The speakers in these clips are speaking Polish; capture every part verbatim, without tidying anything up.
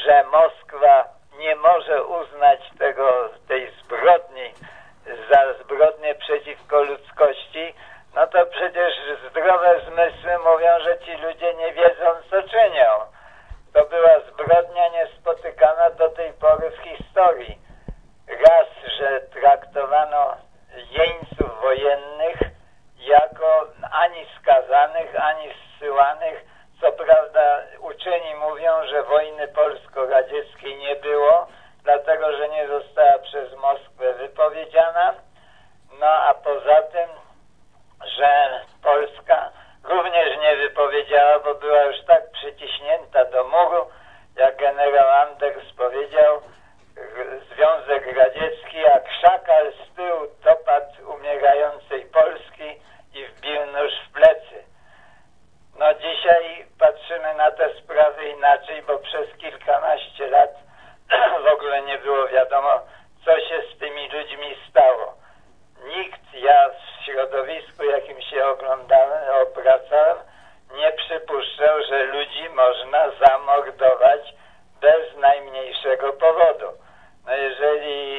że Moskwa nie może uznać tego, tej zbrodni za zbrodnię przeciwko ludzkości, no to przecież zdrowe zmysły mówią, że ci ludzie nie wiedzą, co czynią. To była zbrodnia niespotykana do tej pory w historii. Raz, że traktowano jeńców wojennych jako ani skazanych, ani zsyłanych. Co prawda uczeni mówią, że wojny polsko-radzieckiej nie było, dlatego że nie została przez Moskwę wypowiedziana. No a poza tym, że Polska również nie wypowiedziała, bo była już tak przyciśnięta do muru, jak generał Anders powiedział, Związek Radziecki jak szakal z tyłu dopadł umierającej Polski i wbił nóż w plecy. No dzisiaj patrzymy na te sprawy inaczej, bo przez kilkanaście lat w ogóle nie było wiadomo, co się z tymi ludźmi stało. Nikt, ja w środowisku, jakim się oglądałem, obracałem, nie przypuszczał, że ludzi można zamordować bez najmniejszego powodu. No jeżeli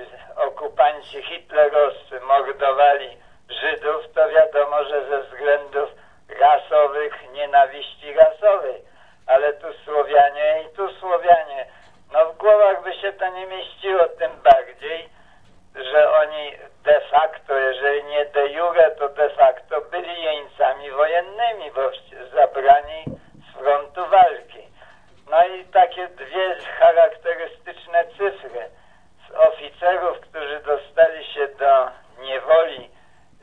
okupanci hitlerowscy mordowali Żydów, to wiadomo, że ze względów rasowych, nienawiści rasowej, ale tu Słowianie i tu Słowianie. No w głowach by się to nie mieściło, tym bardziej, że oni de facto, jeżeli nie de jure, to de facto byli jeńcami wojennymi, bo zabrani z frontu walki. No i takie dwie charakterystyczne cyfry. Z oficerów, którzy dostali się do niewoli yy,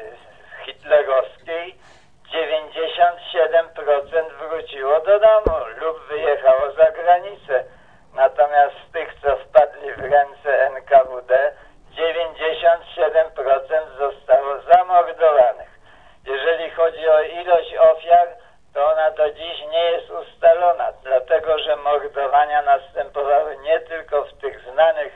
hitlerowskiej, dziewięćdziesiąt siedem procent wróciło do domu lub wyjechało za granicę. Natomiast z tych, co wpadli w ręce N K W D, dziewięćdziesiąt siedem procent zostało zamordowanych. Jeżeli chodzi o ilość ofiar, to ona do dziś nie jest ustalona, dlatego że mordowania następowały nie tylko w tych znanych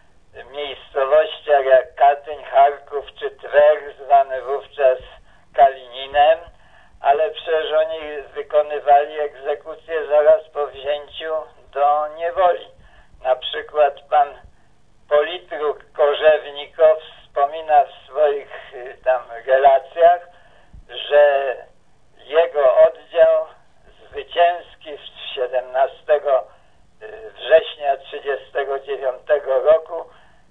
miejscowościach jak Katyń, Charków czy Twer, zwany wówczas Kalininem, ale przecież oni wykonywali egzekucję zaraz po wzięciu do niewoli. Na przykład pan politruk Korzewnikow wspomina w swoich tam relacjach, że jego oddział zwycięski siedemnastego września trzydziestego dziewiątego roku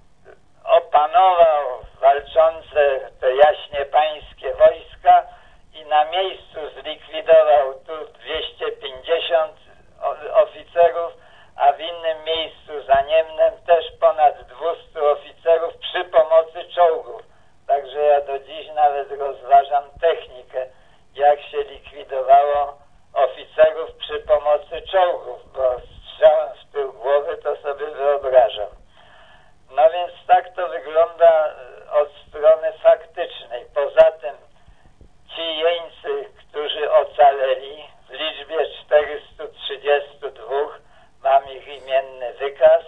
opanował walczące te jaśnie pańskie wojska i na miejscu zlikwidował tu dwieście pięćdziesiąt oficerów, a w innym miejscu za Niemnem też ponad dwieście oficerów przy pomocy czołgów. Także ja do dziś nawet rozważam technikę, jak się likwidowało oficerów przy pomocy czołgów, bo strzałem w tył głowy to sobie wyobrażam. No więc tak to wygląda od strony faktycznej. Poza tym ci jeńcy, którzy ocaleli w liczbie czterysta trzydzieści dwa, mam ich imienny wykaz,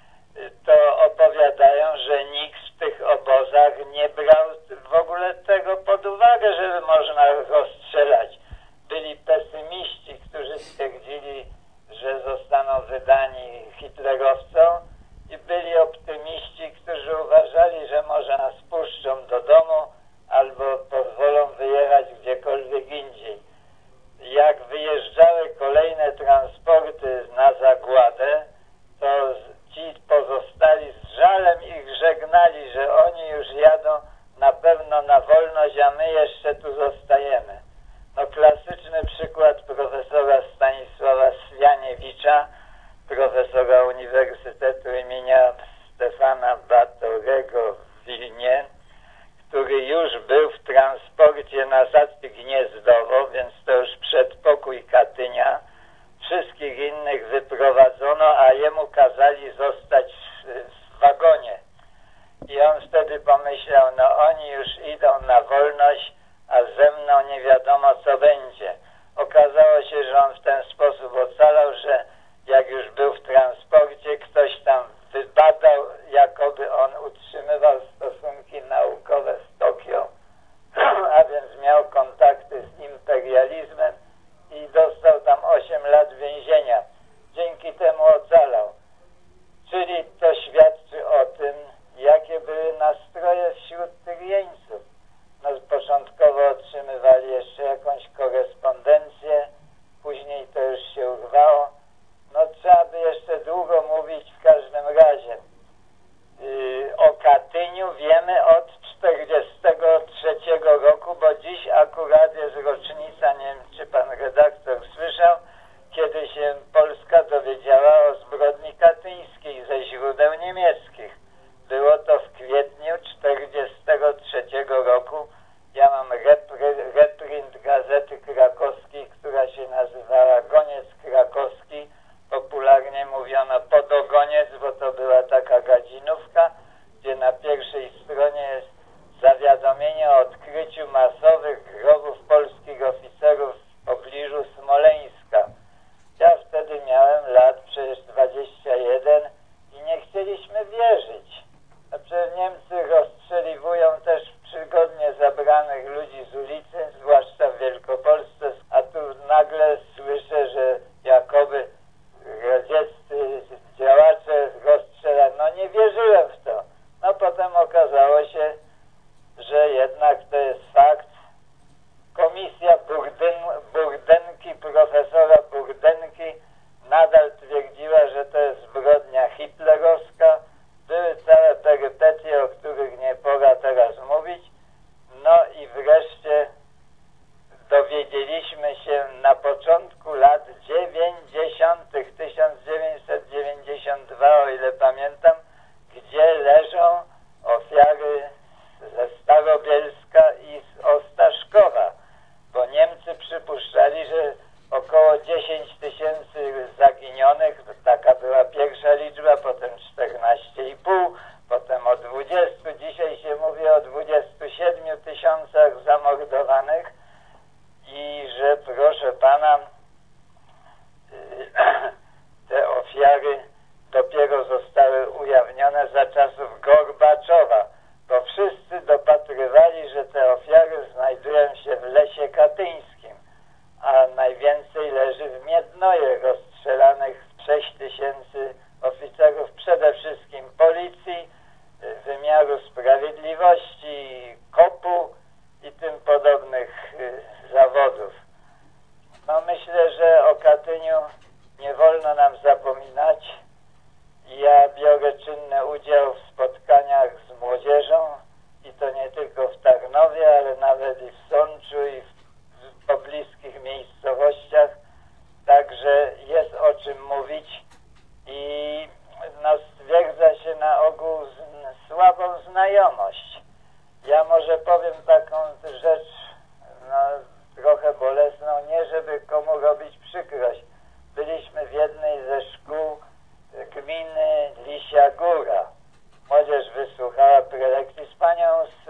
to opowiadają, że nikt w tych obozach nie brał w ogóle tego pod uwagę, żeby można rozstrzelać. Byli pesymiści, którzy stwierdzili, że zostaną wydani hitlerowcom, i byli optymiści, którzy uważali, że może nas puszczą do domu albo pozwolą wyjechać gdziekolwiek indziej. Jak wyjeżdżały kolejne transporty na zagładę, to ci pozostali z żalem ich żegnali, że oni już jadą na pewno na wolność, a my jeszcze tu zostajemy. No klasyczny przykład profesora Stanisława Swianiewicza, profesora Uniwersytetu imienia Stefana Batorego w Wilnie, który już był w transporcie na Gniezdowo, więc to już przedpokój Katynia. Wszystkich innych wyprowadzono, a jemu kazali zostać w, w wagonie. I on wtedy pomyślał, no oni już idą na wolność, a ze mną nie wiadomo co będzie. Okazało się, że on w ten sposób ocalał, że jak już był w transporcie, ktoś tam wybadał, jakoby on utrzymywał stosunki naukowe z Tokio, a więc miał kontakty z imperializmem i dostał tam osiem lat więzienia. Dzięki opowiedziała o zbrodni katyńskiej ze źródeł niemieckich. Było to w kwietniu czterdziestego trzeciego roku. Ja mam repry, reprint gazety krakowskiej, która się nazywała Goniec Krakowski. Popularnie mówiono Podogoniec, bo to była taka gadzinówka, gdzie na pierwszej stronie jest zawiadomienie o odkryciu masowych grobów polskich oficerów w pobliżu Smoleńska. Ja wtedy miałem lat przecież dwadzieścia jeden i nie chcieliśmy wierzyć. A przecież Niemcy rozstrzeliwują też przygodnie zabranych ludzi z ulicy, zwłaszcza w Wielkopolsce, a tu nagle słyszę, że jakoby radzieccy działacze rozstrzelali. No nie wierzyłem w to. No potem okazało się, że jednak to jest fakt. Komisja Burdyn, Burdenki, profesora Burdenki nadal twierdziła, że to jest zbrodnia hitlerowska. Były całe perypetie, o których nie pora teraz mówić. No i wreszcie dowiedzieliśmy się na początku lat dziewięćdziesiątych, tysiąc dziewięćset dziewięćdziesiąt dwa, o ile pamiętam, gdzie leżą ofiary ze Starobielska i z Ostaszkowa, bo Niemcy przypuszczali, że około dziesięć tysięcy zaginionych, taka była pierwsza liczba, potem czternaście i pół, potem o dwudziestu, dzisiaj się mówi o dwudziestu siedmiu tysiącach zamordowanych i że proszę pana te ofiary dopiero zostały ujawnione za czasów Gorbaczowa, bo wszyscy dopatrywali, że te ofiary znajdują się w lesie katyńskim, a najwięcej leży w Miednoje, rozstrzelanych sześć tysięcy oficerów, przede wszystkim policji, wymiaru sprawiedliwości, kopu i tym podobnych zawodów. No myślę, że o Katyniu nie wolno nam zapominać. Ja biorę czynny udział w spotkaniach z młodzieżą i to nie tylko w Tarnowie, ale nawet i w Sączu i w pobliskich miejscowościach. Także jest o czym mówić i no, stwierdza się na ogół z, słabą znajomość. Ja może powiem taką rzecz no, trochę bolesną, nie żeby komu robić przykrość. Byliśmy w jednej ze szkół gminy Lisia Góra. Młodzież wysłuchała prelekcji z panią z,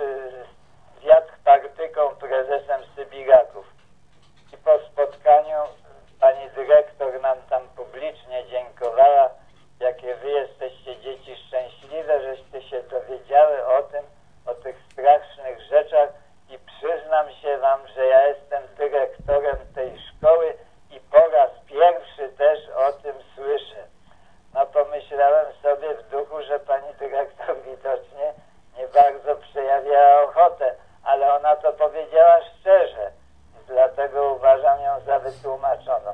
z Jadpartyką, prezesem Sybiraków. I po spotkaniu pani dyrektor nam tam publicznie dziękowała, jakie wy jesteście dzieci szczęśliwe, żeście się dowiedziały o tym, o tych strasznych rzeczach i przyznam się wam, że ja jestem dyrektorem tej szkoły i po raz pierwszy też o tym słyszę. No pomyślałem sobie w duchu, że pani dyrektor widocznie nie bardzo przejawiała ochotę, ale ona to powiedziała szczerze. Dlatego uważam ją za wytłumaczoną.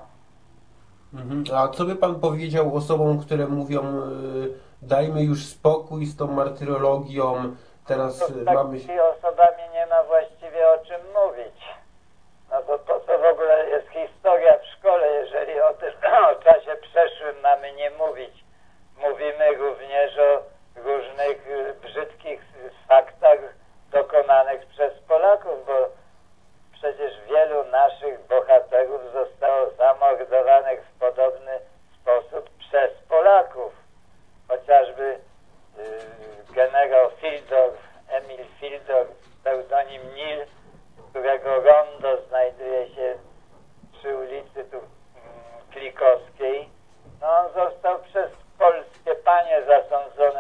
Mhm. A co by pan powiedział osobom, które mówią yy, dajmy już spokój z tą martyrologią, teraz no, z mamy... takimi osobami nie ma właściwie o czym mówić. No bo po co w ogóle jest historia w szkole, jeżeli o tym o czasie przeszłym mamy nie mówić. Mówimy również o różnych brzydkich faktach dokonanych przez Polaków, bo przecież wielu naszych bohaterów zostało zamordowanych w podobny sposób przez Polaków. Chociażby yy, generał Fildorf, Emil Fildorf, pseudonim Nil, którego rondo znajduje się przy ulicy tu, mm, Klikowskiej. No on został przez polskie panie zasądzony